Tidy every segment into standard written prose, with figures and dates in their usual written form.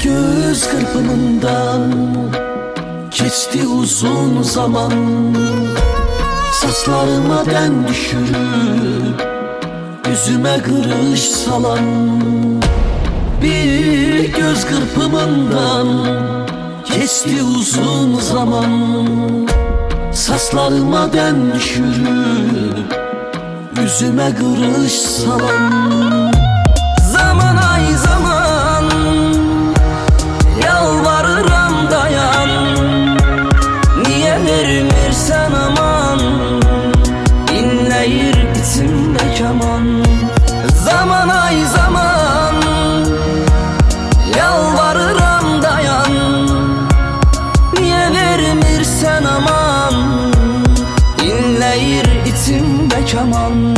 göz kırpımından geçti uzun zaman. Saslarıma den düşürüp yüzüme kırış salan. Bir göz kırpımından geçti uzun zaman. Saslarıma den düşürüp yüzüme kırış salan. Zaman ay zaman, yalvarıram dayan. Niye vermirsen aman, inleyir içimde keman. Zaman ay zaman, yalvarıram dayan. Niye vermirsen aman, inleyir içimde keman.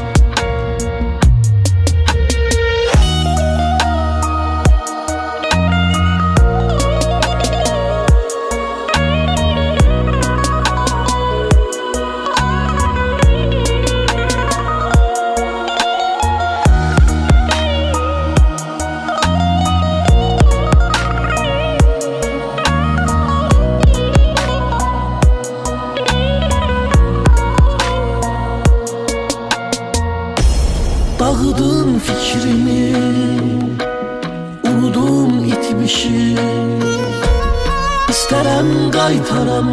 Dağıdın fikrimi, unudum itmişi. İsterem qaytaram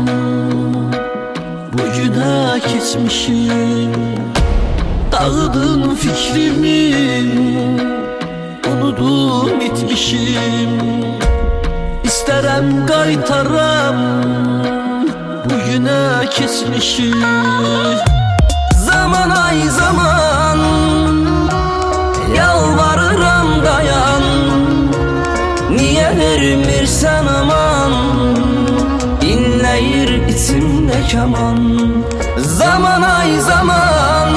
bugüne keçmişi. Dağıdın fikrimi, unudum itmişim. İsterem qaytaram bugüne keçmişi. Zaman ay zaman, yalvarıram dayan. Niye vermirsen aman, inleyir içimde keman. Zaman ay zaman,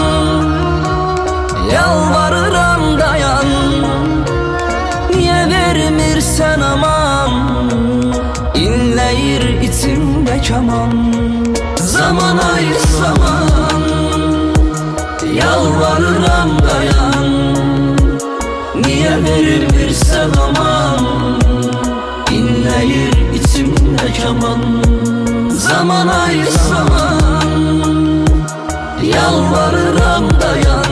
yalvarıram dayan. Niye vermirsen aman, inleyir içimde keman. Zaman ay zaman, yalvarıram dayan. Niye vermirsen aman, inleyir içimde keman. Zaman ay zaman, yalvarıram dayan.